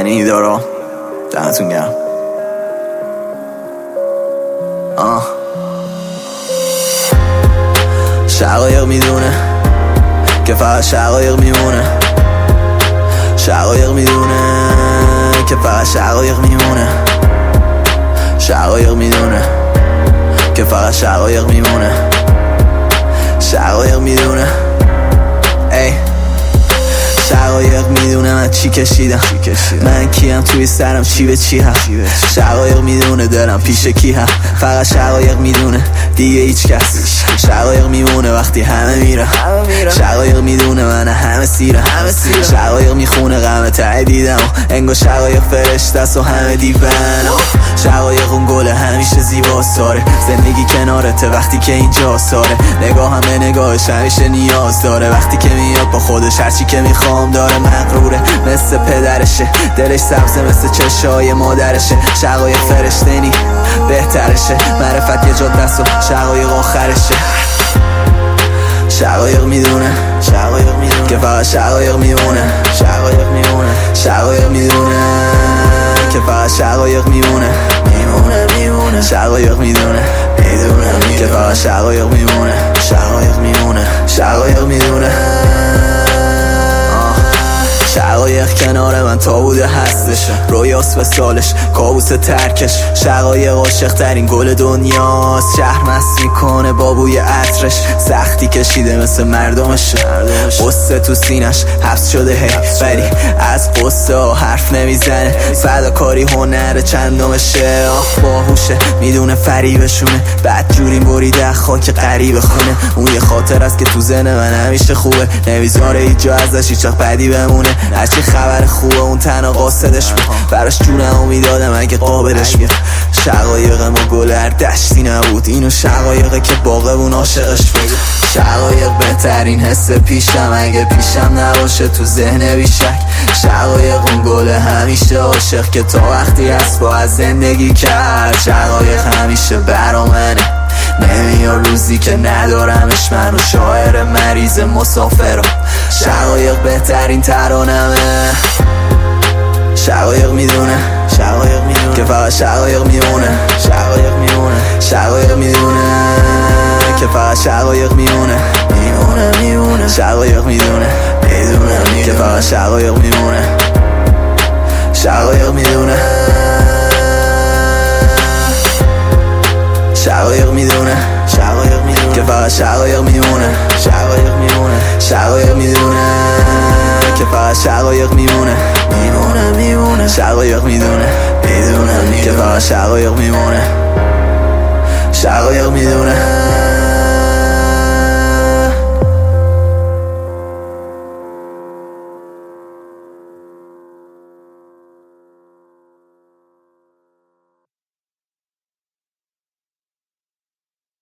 یعنی دارم دمتون گرم. شقایق میدونه که فقط شقایق میمونه، شقایق میدونه که فقط شقایق میمونه، شقایق میدونه که فقط شقایق میمونه، شقایق میدونه. ای شقایق میدونه من چی کشیدم، من کیم توی سرم چی به چی هست. شقایق میدونه دلم پیش کی هست، فقط شقایق میدونه دیگه هیچ کس. شقایق میمونه وقتی همه میرن، شقایق میدونه من همه سیرم. شقایق میخونه غم ته دیدم، انگار شقایق فرشته است و همه دیوان. شقایق اون گل همیشه زیباست داره، زندگی کنارته وقتی که اینجا ساره. نگاه همه نگاهش همیشه نیاز داره، وقتی که میاد با خودش هرچی که میخوام داره. مغروره مثل پدرشه، دلش سبزه مثل چشای مادرشه. شقایق فرشته نی بهترشه، معرفت یه جا دست و شقایق آخرشه. شقایق میدونه که فقط شقایق میمونه، شقایق میمونه، شقایق میدونه که فقط شقایق میمونه، میمونه شقایق میدونه که فقط شقایق میمونه، شقایق میمونه، شقایق میدونه. شقایق کنار من تا بوده هستش، رویاست به سالش کابوس ترکش. شقایق عاشق ترین گل دنیاست، شهر مست میکنه با بوی عطرش. سختی کشیده مثل مردمش، قصه تو سینش حبس شده هی، ولی از قصه ها حرف نمیزنه. فداکاری هنر چندمشه، باهوشه میدونه فریبشونه. بعد جوری بریده خاک غریب خونه. اون یه خاطر است که تو ذهن من همیشه خوبه، نمیذاره هیچ جا ازش هیچ وقت بدی بمونه. هرچی خبر خوبه اون تنها قاصدش بود، براش جونمو میدادم اگه قابلش بود. شقایق ما گل هر دشتی نبود، اینو شقایقه که باغبون عاشقش بود. شقایق بهترین حس پیشم، اگه پیشم نباشه تو ذهن بیشک. شقایق اون گل همیشه عاشق که تا وقتی هست با از زندگی کرد. شقایق همیشه برا منه، نمیاد روزی که ندارمش. منو شاعر مریض مسافرم، شقایق بهترین ترانمه. شقایق میدونه که فقط شقایق میمونه، شقایق میمونه، شقایق میدونه که فقط شقایق میمونه، میمونه شقایق میدونه که فقط شقایق میمونه، شقایق میدونه، شقایق میدونه که فقط شقایق میمونه، شقایق میمونه، شقایق میدونه که فقط شقایق میمونه، میمونه شقایق میدونه که فقط شقایق میمونه، شقایق میدونه.